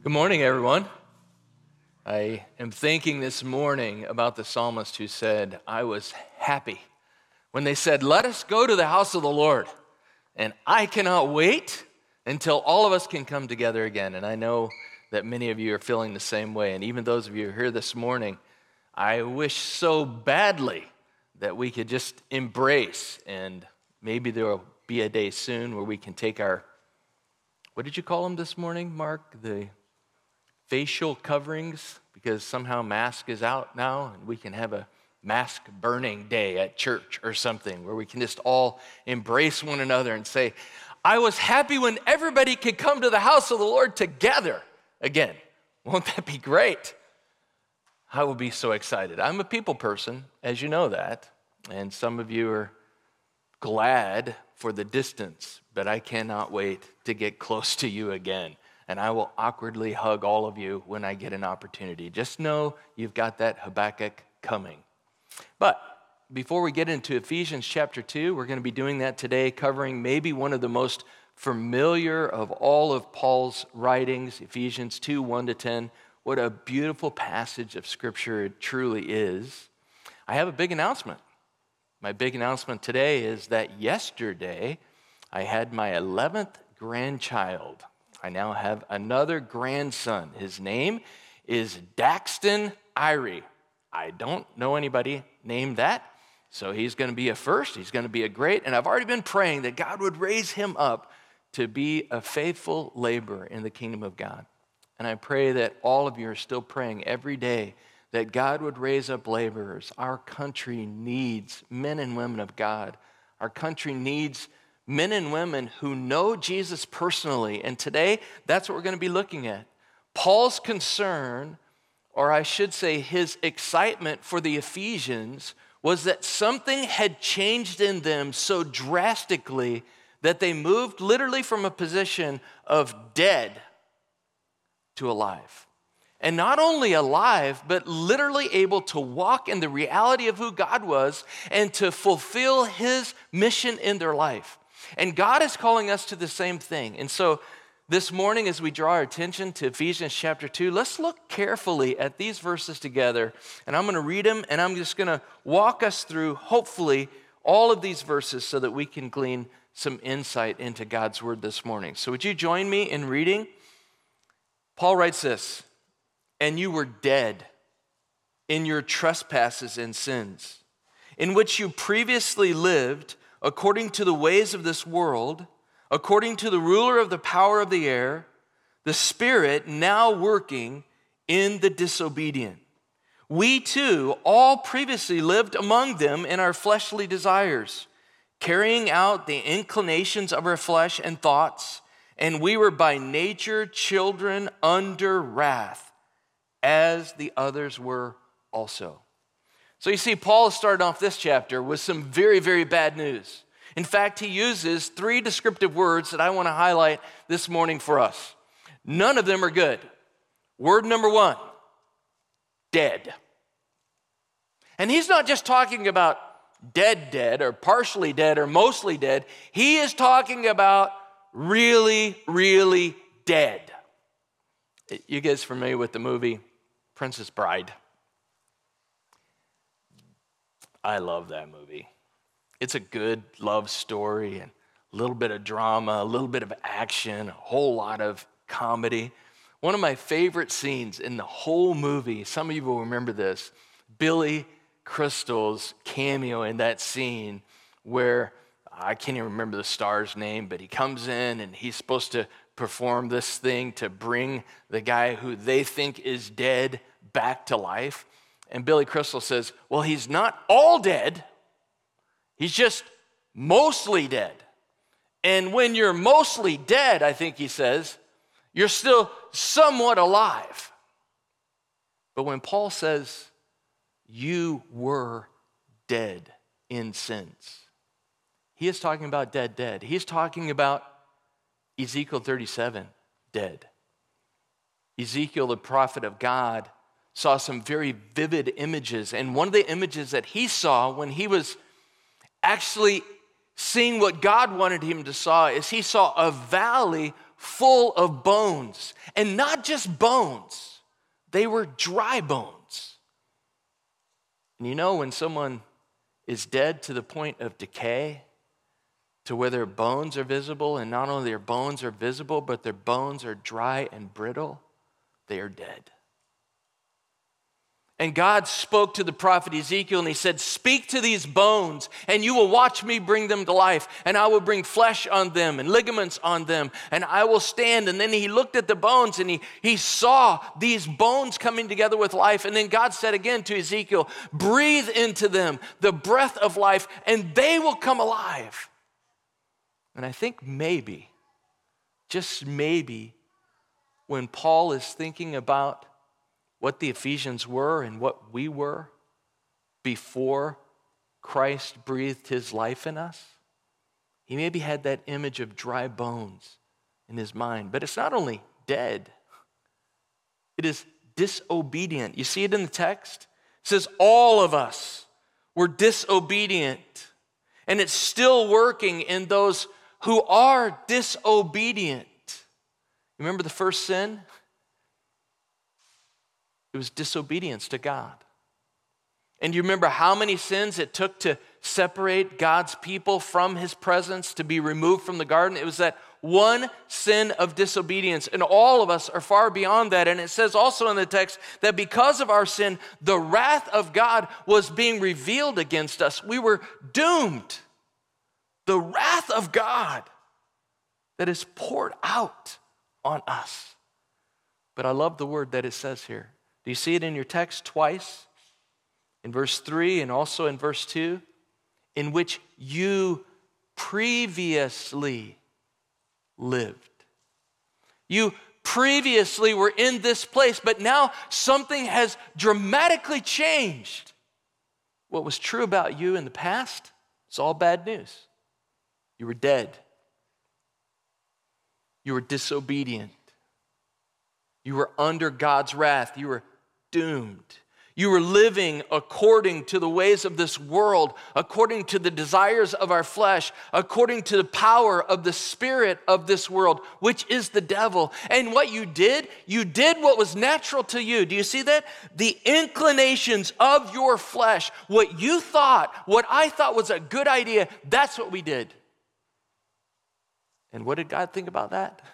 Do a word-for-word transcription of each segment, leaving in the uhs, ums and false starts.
Good morning, everyone. I am thinking this morning about the psalmist who said, I was happy when they said, let us go to the house of the Lord. And I cannot wait until all of us can come together again. And I know that many of you are feeling the same way. And even those of you who are here this morning, I wish so badly that we could just embrace, and maybe there will be a day soon where we can take our, what did you call them this morning, Mark? The facial coverings, because somehow mask is out now, and we can have a mask burning day at church or something where we can just all embrace one another and say, I was happy when everybody could come to the house of the Lord together again. Won't that be great? I will be so excited. I'm a people person, as you know that, and some of you are glad for the distance, but I cannot wait to get close to you again. And I will awkwardly hug all of you when I get an opportunity. Just know you've got that Habakkuk coming. But before we get into Ephesians chapter two, we're going to be doing that today, covering maybe one of the most familiar of all of Paul's writings, Ephesians two, one to ten. What a beautiful passage of Scripture it truly is. I have a big announcement. My big announcement today is that yesterday I had my eleventh grandchild. I now have another grandson. His name is Daxton Irie. I don't know anybody named that, so he's going to be a first. He's going to be a great, and I've already been praying that God would raise him up to be a faithful laborer in the kingdom of God. And I pray that all of you are still praying every day that God would raise up laborers. Our country needs men and women of God. Our country needs men and women who know Jesus personally. And today, that's what we're going to be looking at. Paul's concern, or I should say his excitement for the Ephesians, was that something had changed in them so drastically that they moved literally from a position of dead to alive. And not only alive, but literally able to walk in the reality of who God was and to fulfill his mission in their life. And God is calling us to the same thing. And so this morning, as we draw our attention to Ephesians chapter two, let's look carefully at these verses together. And I'm going to read them, and I'm just going to walk us through, hopefully, all of these verses so that we can glean some insight into God's word this morning. So would you join me in reading? Paul writes this, and you were dead in your trespasses and sins, in which you previously lived according to the ways of this world, according to the ruler of the power of the air, the spirit now working in the disobedient. We too all previously lived among them in our fleshly desires, carrying out the inclinations of our flesh and thoughts, and we were by nature children under wrath, as the others were also. So you see, Paul has started off this chapter with some very, very bad news. In fact, he uses three descriptive words that I want to highlight this morning for us. None of them are good. Word number one, dead. And he's not just talking about dead, dead, or partially dead, or mostly dead. He is talking about really, really dead. You guys familiar with the movie Princess Bride? I love that movie. It's a good love story and a little bit of drama, a little bit of action, a whole lot of comedy. One of my favorite scenes in the whole movie, some of you will remember this, Billy Crystal's cameo in that scene where, I can't even remember the star's name, but he comes in and he's supposed to perform this thing to bring the guy who they think is dead back to life. And Billy Crystal says, well, he's not all dead. He's just mostly dead. And when you're mostly dead, I think he says, you're still somewhat alive. But when Paul says, you were dead in sins, he is talking about dead, dead. He's talking about Ezekiel thirty-seven, dead. Ezekiel, the prophet of God, saw some very vivid images. And one of the images that he saw when he was actually seeing what God wanted him to saw is he saw a valley full of bones. And not just bones, they were dry bones. And you know, when someone is dead to the point of decay, to where their bones are visible, and not only their bones are visible, but their bones are dry and brittle, they are dead. And God spoke to the prophet Ezekiel and he said, speak to these bones and you will watch me bring them to life, and I will bring flesh on them and ligaments on them, and I will stand. And then he looked at the bones and he, he saw these bones coming together with life. And then God said again to Ezekiel, breathe into them the breath of life and they will come alive. And I think maybe, just maybe, when Paul is thinking about what the Ephesians were and what we were before Christ breathed his life in us, he maybe had that image of dry bones in his mind. But it's not only dead, it is disobedient. You see it in the text? It says all of us were disobedient. And it's still working in those who are disobedient. Remember the first sin? It was disobedience to God. And you remember how many sins it took to separate God's people from his presence, to be removed from the garden? It was that one sin of disobedience. And all of us are far beyond that. And it says also in the text that because of our sin, the wrath of God was being revealed against us. We were doomed. The wrath of God that is poured out on us. But I love the word that it says here. Do you see it in your text twice? In verse three and also in verse two, in which you previously lived. You previously were in this place, but now something has dramatically changed. What was true about you in the past, it's all bad news. You were dead. You were disobedient. You were under God's wrath. You were doomed. You were living according to the ways of this world, according to the desires of our flesh, according to the power of the spirit of this world, which is the devil. And what you did, you did what was natural to you. Do you see that? The inclinations of your flesh, what you thought, what I thought was a good idea, that's what we did. And what did God think about that?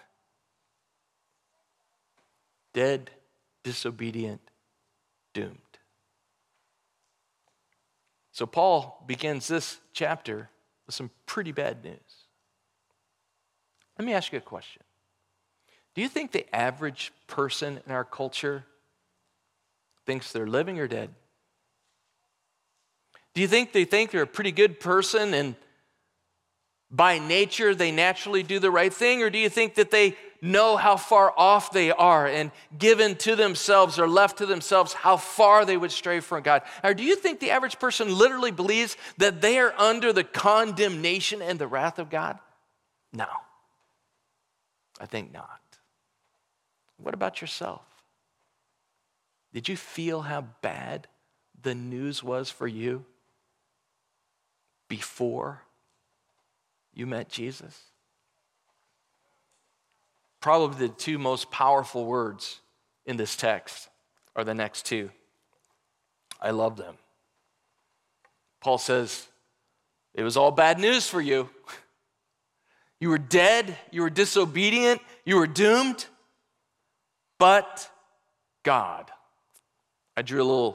Dead, disobedient, doomed. So Paul begins this chapter with some pretty bad news. Let me ask you a question. Do you think the average person in our culture thinks they're living or dead? Do you think they think they're a pretty good person and by nature they naturally do the right thing? Or do you think that they know how far off they are and given to themselves or left to themselves how far they would stray from God? Or do you think the average person literally believes that they are under the condemnation and the wrath of God? No, I think not. What about yourself? Did you feel how bad the news was for you before you met Jesus? Probably the two most powerful words in this text are the next two. I love them. Paul says, it was all bad news for you. You were dead, you were disobedient, you were doomed, but God. I drew a little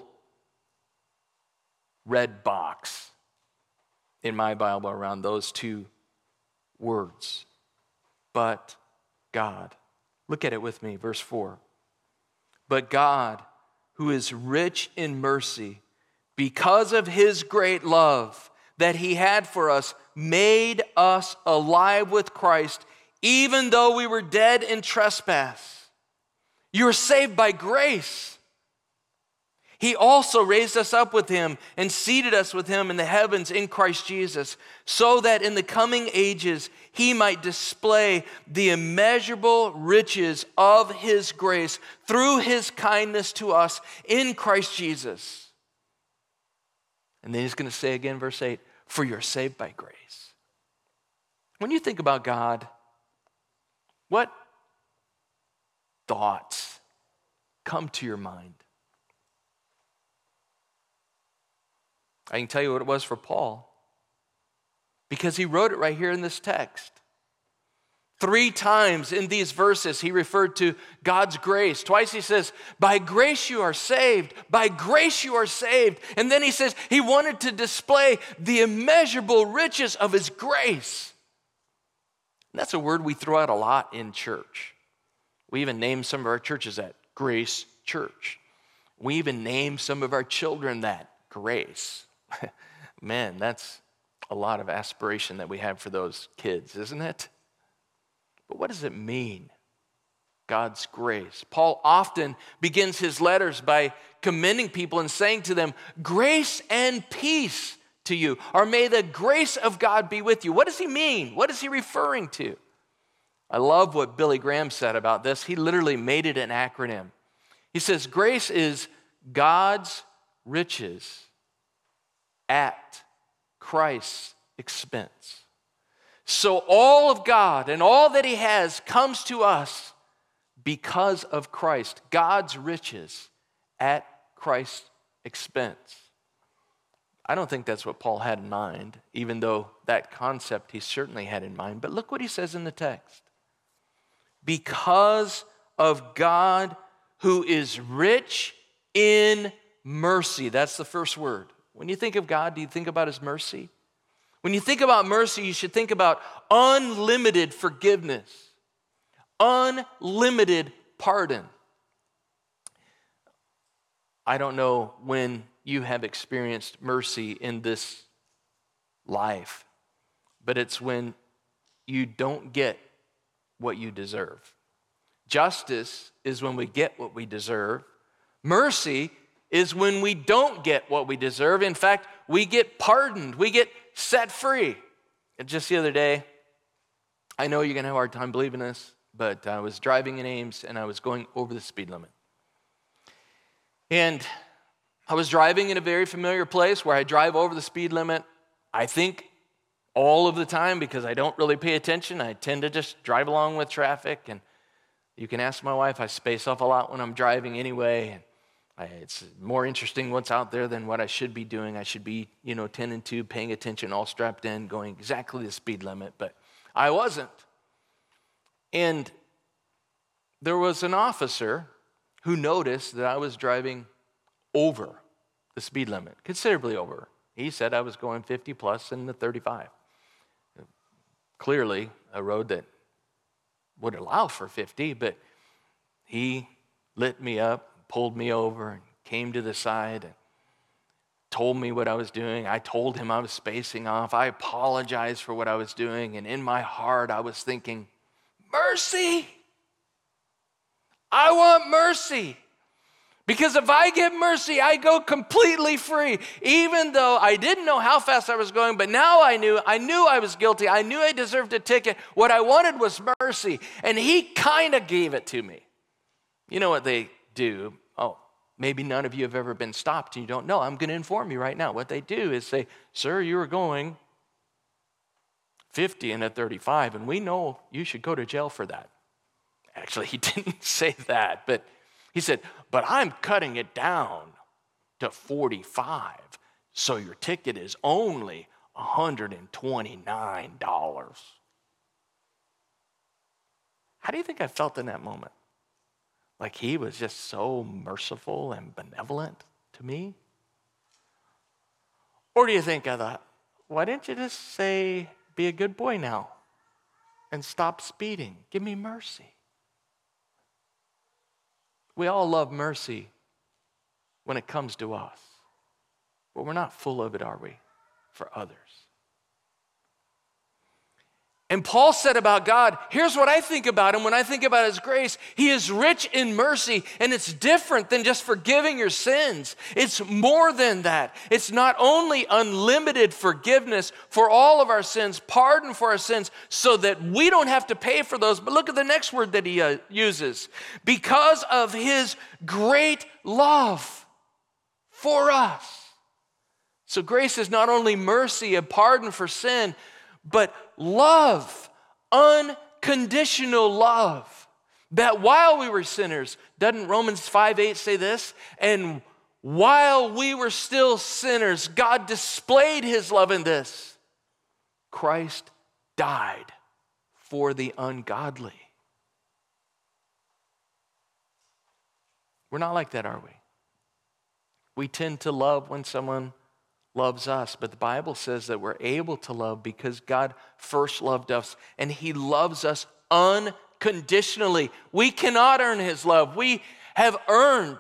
red box in my Bible around those two words. But God. Look at it with me, verse four. But God, who is rich in mercy, because of his great love that he had for us, made us alive with Christ, even though we were dead in trespass. You are saved by grace. He also raised us up with him and seated us with him in the heavens in Christ Jesus, so that in the coming ages he might display the immeasurable riches of his grace through his kindness to us in Christ Jesus. And then he's going to say again, verse eight, for you're saved by grace. When you think about God, what thoughts come to your mind? I can tell you what it was for Paul, because he wrote it right here in this text. Three times in these verses, he referred to God's grace. Twice he says, by grace you are saved. By grace you are saved. And then he says he wanted to display the immeasurable riches of his grace. And that's a word we throw out a lot in church. We even name some of our churches that, Grace Church. We even name some of our children that, Grace. Man, that's a lot of aspiration that we have for those kids, isn't it? But what does it mean, God's grace? Paul often begins his letters by commending people and saying to them, grace and peace to you, or may the grace of God be with you. What does he mean? What is he referring to? I love what Billy Graham said about this. He literally made it an acronym. He says, grace is God's riches at Christ's expense. So all of God and all that he has comes to us because of Christ. God's riches at Christ's expense. I don't think that's what Paul had in mind, even though that concept he certainly had in mind. But look what he says in the text. Because of God who is rich in mercy. That's the first word. When you think of God, do you think about his mercy? When you think about mercy, you should think about unlimited forgiveness, unlimited pardon. I don't know when you have experienced mercy in this life, but it's when you don't get what you deserve. Justice is when we get what we deserve. Mercy is when we don't get what we deserve. In fact, we get pardoned. We get set free. And just the other day, I know you're going to have a hard time believing this, but I was driving in Ames and I was going over the speed limit. And I was driving in a very familiar place where I drive over the speed limit, I think, all of the time because I don't really pay attention. I tend to just drive along with traffic. And you can ask my wife, I space off a lot when I'm driving anyway. And I, it's more interesting what's out there than what I should be doing. I should be, you know, ten and two, paying attention, all strapped in, going exactly the speed limit. But I wasn't. And there was an officer who noticed that I was driving over the speed limit, considerably over. He said I was going fifty plus in the thirty-five. Clearly a road that would allow for fifty, but he lit me up, pulled me over, and came to the side and told me what I was doing. I told him I was spacing off. I apologized for what I was doing, and in my heart I was thinking, mercy! I want mercy. Because if I get mercy, I go completely free. Even though I didn't know how fast I was going, but now I knew. I knew I was guilty. I knew I deserved a ticket. What I wanted was mercy. And he kind of gave it to me. You know what they do? Oh, maybe none of you have ever been stopped and you don't know. I'm going to inform you right now. What they do is say, sir, you were going fifty in a thirty-five, and we know you should go to jail for that. Actually, he didn't say that, but he said, but I'm cutting it down to forty-five, so your ticket is only one hundred twenty-nine dollars. How do you think I felt in that moment? Like he was just so merciful and benevolent to me? Or do you think I thought, why didn't you just say, be a good boy now and stop speeding? Give me mercy. We all love mercy when it comes to us, but we're not full of it, are we, for others? And Paul said about God, here's what I think about him when I think about his grace. He is rich in mercy, and it's different than just forgiving your sins. It's more than that. It's not only unlimited forgiveness for all of our sins, pardon for our sins, so that we don't have to pay for those. But look at the next word that he uh, uses. Because of his great love for us. So grace is not only mercy and pardon for sin, but love, unconditional love. That while we were sinners, doesn't Romans five eight say this? And while we were still sinners, God displayed his love in this. Christ died for the ungodly. We're not like that, are we? We tend to love when someone loves us, but the Bible says that we're able to love because God first loved us, and he loves us unconditionally. We cannot earn his love. We have earned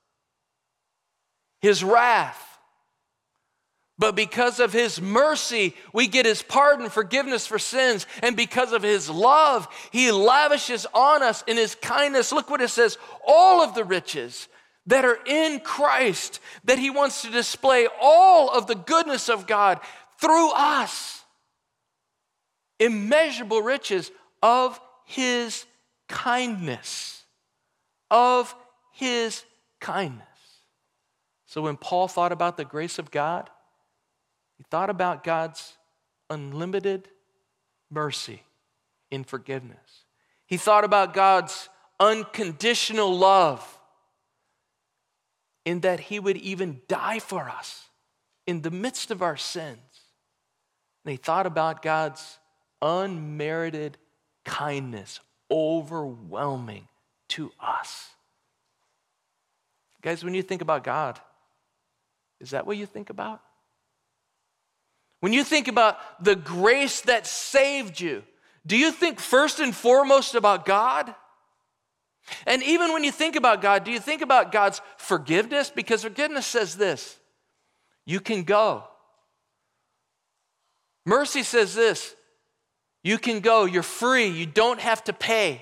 his wrath. But because of his mercy, we get his pardon, forgiveness for sins. And because of his love, he lavishes on us in his kindness. Look what it says, all of the riches that are in Christ, that he wants to display all of the goodness of God through us. Immeasurable riches of his kindness, of his kindness. So when Paul thought about the grace of God, he thought about God's unlimited mercy in forgiveness. He thought about God's unconditional love in that he would even die for us in the midst of our sins. And he thought about God's unmerited kindness, overwhelming to us. Guys, when you think about God, is that what you think about? When you think about the grace that saved you, do you think first and foremost about God? And even when you think about God, do you think about God's forgiveness? Because forgiveness says this, you can go. Mercy says this, you can go, you're free, you don't have to pay.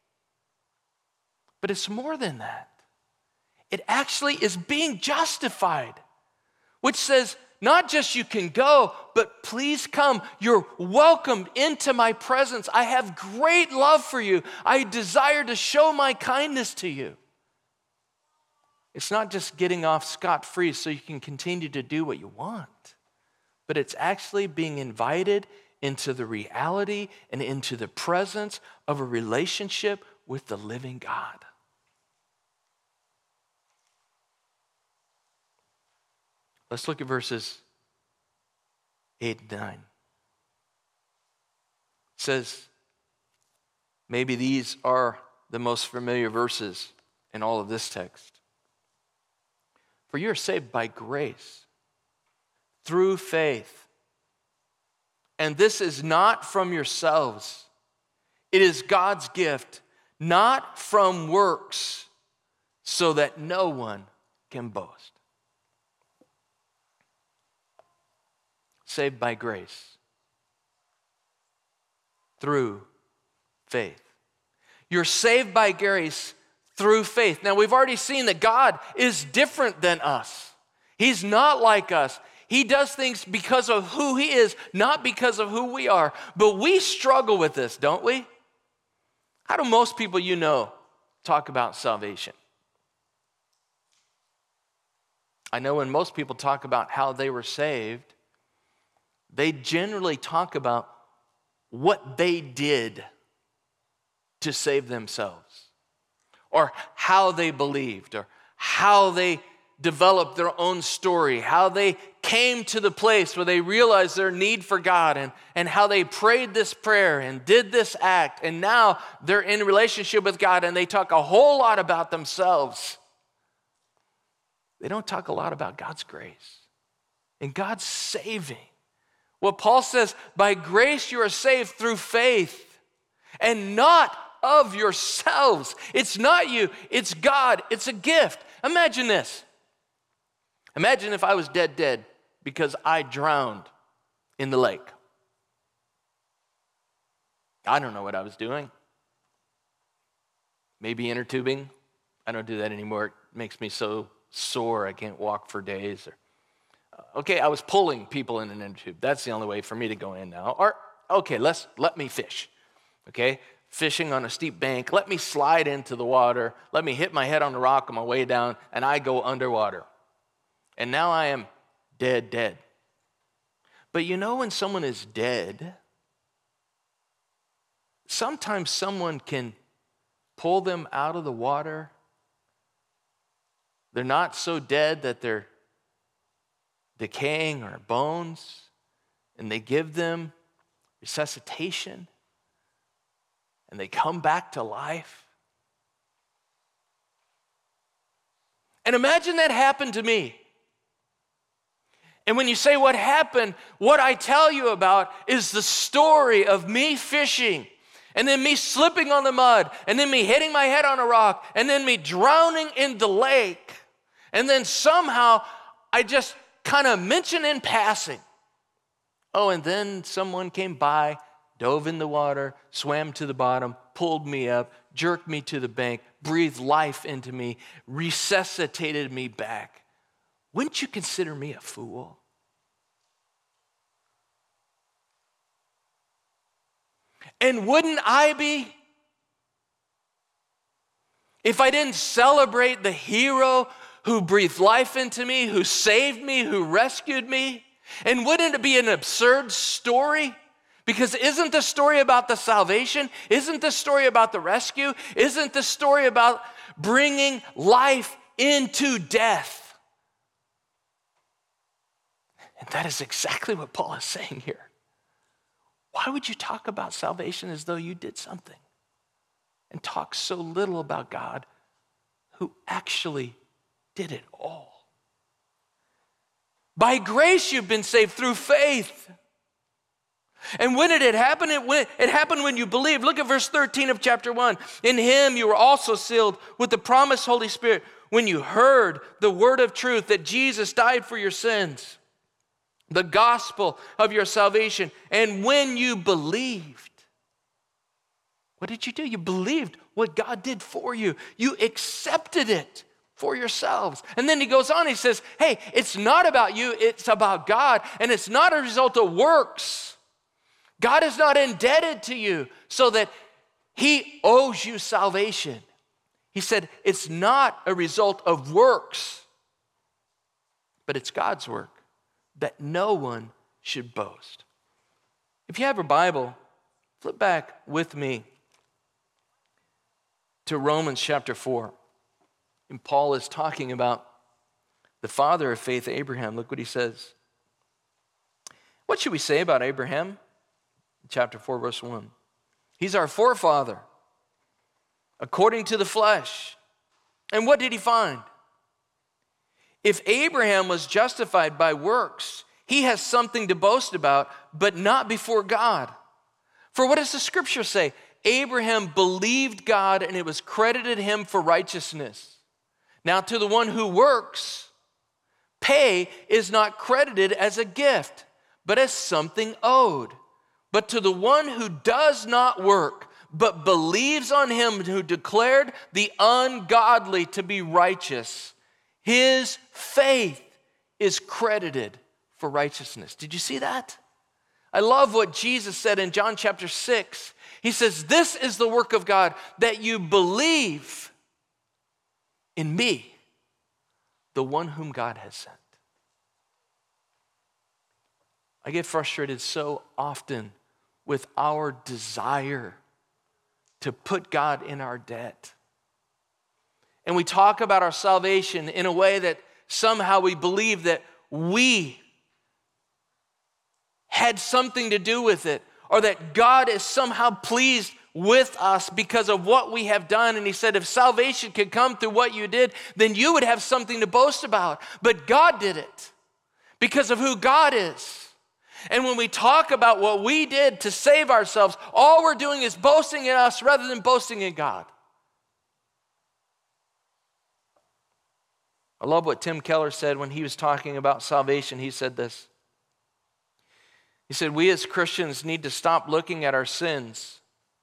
But it's more than that. It actually is being justified, which says, not just you can go, but please come. You're welcomed into my presence. I have great love for you. I desire to show my kindness to you. It's not just getting off scot-free so you can continue to do what you want, but it's actually being invited into the reality and into the presence of a relationship with the living God. Let's look at verses eight and nine. It says, maybe these are the most familiar verses in all of this text. For you are saved by grace, through faith. And this is not from yourselves. It is God's gift, not from works, so that no one can boast. Saved by grace, through faith. You're saved by grace through faith. Now, we've already seen that God is different than us. He's not like us. He does things because of who he is, not because of who we are. But we struggle with this, don't we? How do most people you know talk about salvation? I know when most people talk about how they were saved, they generally talk about what they did to save themselves, or how they believed, or how they developed their own story, how they came to the place where they realized their need for God, and, and how they prayed this prayer and did this act, and now they're in relationship with God, and they talk a whole lot about themselves. They don't talk a lot about God's grace and God's saving. What Paul says, by grace you are saved through faith, and not of yourselves. It's not you, it's God, it's a gift. Imagine this. Imagine if I was dead dead because I drowned in the lake. I don't know what I was doing. Maybe inner tubing. I don't do that anymore. It makes me so sore I can't walk for days. Or Okay, I was pulling people in an inner tube. That's the only way for me to go in now. Or, okay, let's let me fish. Okay, fishing on a steep bank. Let me slide into the water. Let me hit my head on the rock on my way down, and I go underwater. And now I am dead, dead. But you know when someone is dead, sometimes someone can pull them out of the water. They're not so dead that they're decaying or bones, and they give them resuscitation, and they come back to life. And imagine that happened to me. And when you say what happened, what I tell you about is the story of me fishing, and then me slipping on the mud, and then me hitting my head on a rock, and then me drowning in the lake. And then somehow I just kind of mention in passing. Oh, and then someone came by, dove in the water, swam to the bottom, pulled me up, jerked me to the bank, breathed life into me, resuscitated me back. Wouldn't you consider me a fool? And wouldn't I be? If I didn't celebrate the hero who breathed life into me, who saved me, who rescued me? And wouldn't it be an absurd story? Because isn't the story about the salvation? Isn't the story about the rescue? Isn't the story about bringing life into death? And that is exactly what Paul is saying here. Why would you talk about salvation as though you did something and talk so little about God who actually did it all? By grace you've been saved through faith. And when did it happen? It, went, it happened when you believed. Look at verse thirteen of chapter one. In him you were also sealed with the promised Holy Spirit when you heard the word of truth that Jesus died for your sins, the gospel of your salvation. And when you believed, what did you do? You believed what God did for you. You accepted it for yourselves. And then he goes on, he says, hey, it's not about you, it's about God, and it's not a result of works. God is not indebted to you so that he owes you salvation. He said it's not a result of works, but it's God's work, that no one should boast. If you have a Bible, flip back with me to Romans chapter four. And Paul is talking about the father of faith, Abraham. Look what he says. What should we say about Abraham? Chapter four, verse one. He's our forefather, according to the flesh. And what did he find? If Abraham was justified by works, he has something to boast about, but not before God. For what does the scripture say? Abraham believed God, and it was credited him for righteousness. Now, to the one who works, pay is not credited as a gift, but as something owed. But to the one who does not work, but believes on him who declared the ungodly to be righteous, his faith is credited for righteousness. Did you see that? I love what Jesus said in John chapter six. He says, this is the work of God, that you believe in me, the one whom God has sent. I get frustrated so often with our desire to put God in our debt. And we talk about our salvation in a way that somehow we believe that we had something to do with it, or that God is somehow pleased with us because of what we have done. And he said, if salvation could come through what you did, then you would have something to boast about. But God did it because of who God is. And when we talk about what we did to save ourselves, all we're doing is boasting in us rather than boasting in God. I love what Tim Keller said when he was talking about salvation. He said this. He said, we as Christians need to stop looking at our sins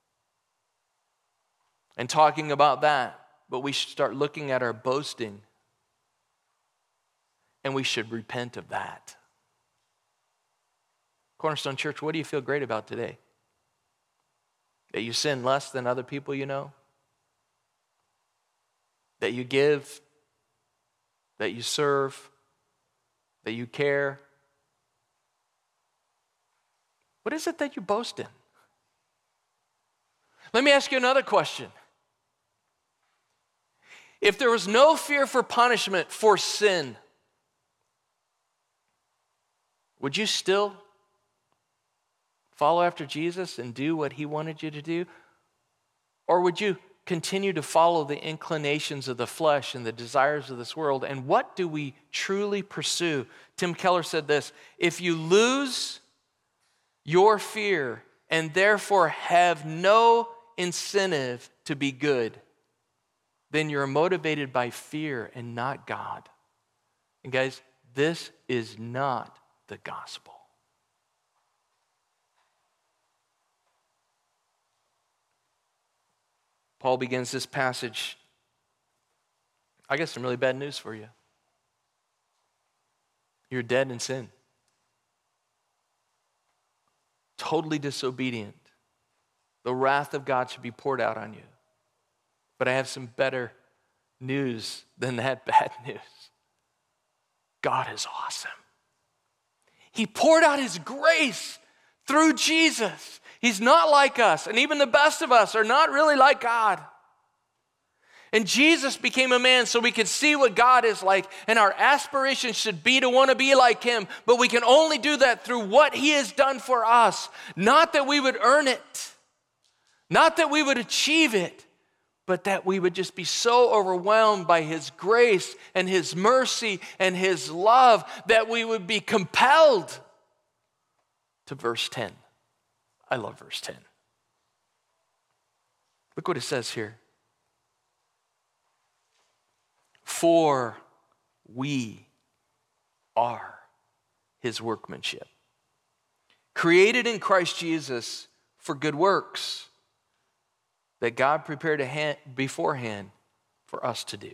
and talking about that, but we should start looking at our boasting, and we should repent of that. Cornerstone Church, what do you feel great about today? That you sin less than other people you know? That you give? That you serve? That you care? What is it that you boast in? Let me ask you another question. If there was no fear for punishment for sin, would you still follow after Jesus and do what he wanted you to do? Or would you continue to follow the inclinations of the flesh and the desires of this world? And what do we truly pursue? Tim Keller said this: if you lose your fear and therefore have no incentive to be good, then you're motivated by fear and not God. And guys, this is not the gospel. Paul begins this passage. I got some really bad news for you. You're dead in sin. Totally disobedient. The wrath of God should be poured out on you. But I have some better news than that bad news. God is awesome. He poured out his grace through Jesus. He's not like us, and even the best of us are not really like God. And Jesus became a man so we could see what God is like, and our aspiration should be to want to be like him, but we can only do that through what he has done for us. Not that we would earn it, not that we would achieve it, but that we would just be so overwhelmed by his grace and his mercy and his love that we would be compelled to verse ten. I love verse ten. Look what it says here. For we are his workmanship, created in Christ Jesus for good works that God prepared a beforehand for us to do.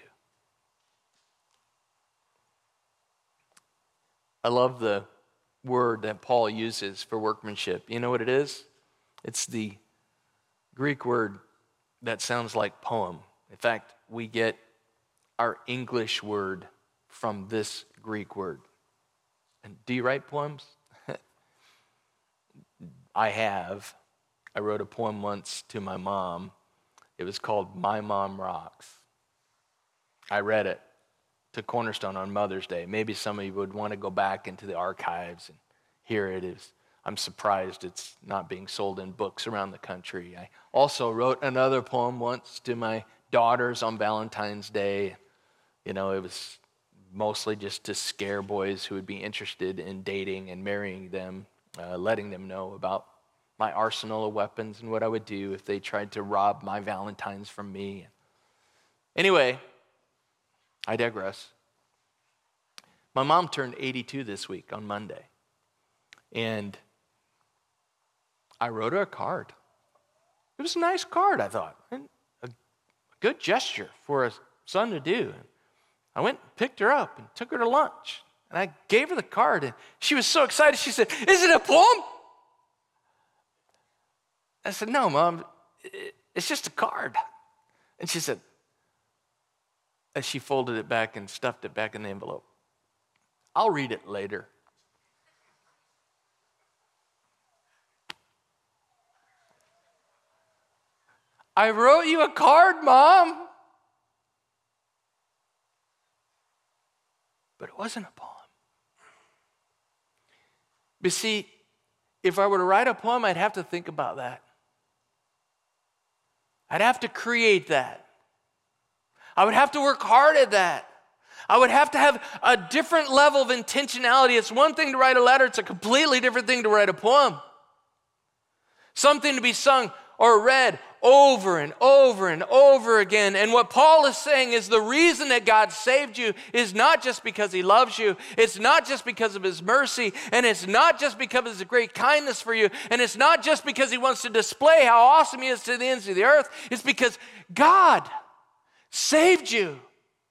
I love the word that Paul uses for workmanship. You know what it is? It's the Greek word that sounds like poem. In fact, we get our English word from this Greek word. And do you write poems? I have. I wrote a poem once to my mom. It was called My Mom Rocks. I read it to Cornerstone on Mother's Day. Maybe some of you would want to go back into the archives and hear it. Is I'm surprised it's not being sold in books around the country. I also wrote another poem once to my daughters on Valentine's Day. You know, it was mostly just to scare boys who would be interested in dating and marrying them, uh, letting them know about my arsenal of weapons and what I would do if they tried to rob my Valentines from me. Anyway, I digress. My mom turned eighty-two this week on Monday, and I wrote her a card. It was a nice card, I thought, and a good gesture for a son to do. I went and picked her up and took her to lunch, and I gave her the card, and she was so excited. She said, "Is it a poem?" I said, "No, Mom, it's just a card." And she said, as she folded it back and stuffed it back in the envelope, "I'll read it later." I wrote you a card, Mom. But it wasn't a poem. But see, if I were to write a poem, I'd have to think about that. I'd have to create that. I would have to work hard at that. I would have to have a different level of intentionality. It's one thing to write a letter. It's a completely different thing to write a poem. Something to be sung or read over and over and over again. And what Paul is saying is the reason that God saved you is not just because he loves you. It's not just because of his mercy. And it's not just because of his great kindness for you. And it's not just because he wants to display how awesome he is to the ends of the earth. It's because God saved you.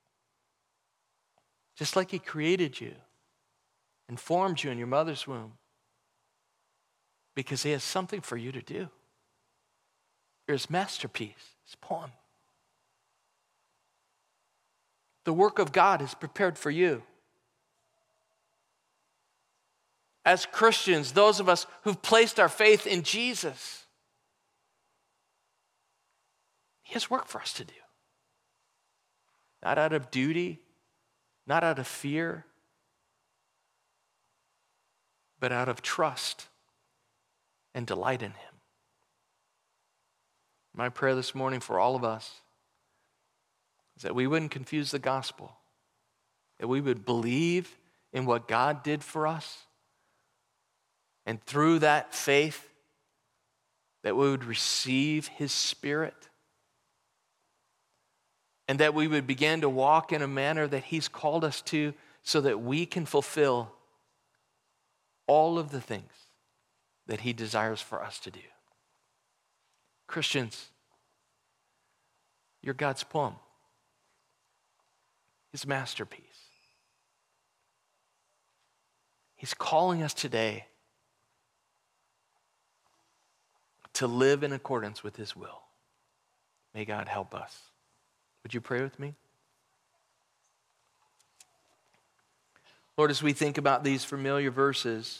Just like he created you and formed you in your mother's womb. Because he has something for you to do. You're his masterpiece, his poem. The work of God is prepared for you. As Christians, those of us who've placed our faith in Jesus, he has work for us to do. not out of duty, not out of fear, but out of trust and delight in him. My prayer this morning for all of us is that we wouldn't confuse the gospel, that we would believe in what God did for us, and through that faith, that we would receive his Spirit, and that we would begin to walk in a manner that he's called us to, so that we can fulfill all of the things that he desires for us to do. Christians, you're God's poem, his masterpiece. He's calling us today to live in accordance with his will. May God help us. Would you pray with me? Lord, as we think about these familiar verses,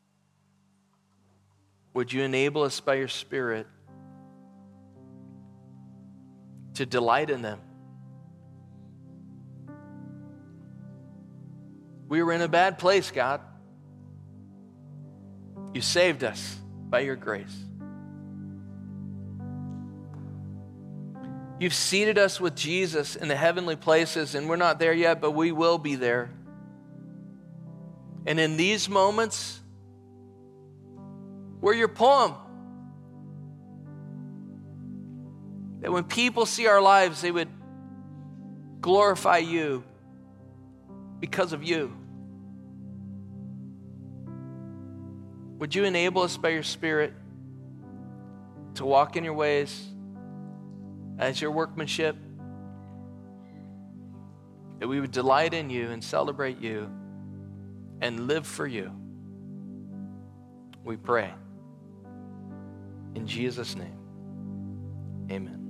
would you enable us by your Spirit to delight in them? We were in a bad place, God. You saved us by your grace. You've seated us with Jesus in the heavenly places, and we're not there yet, but we will be there. And in these moments, we're your poem. That when people see our lives, they would glorify you because of you. Would you enable us by your Spirit to walk in your ways as your workmanship, that we would delight in you and celebrate you and live for you? We pray. In Jesus' name, amen.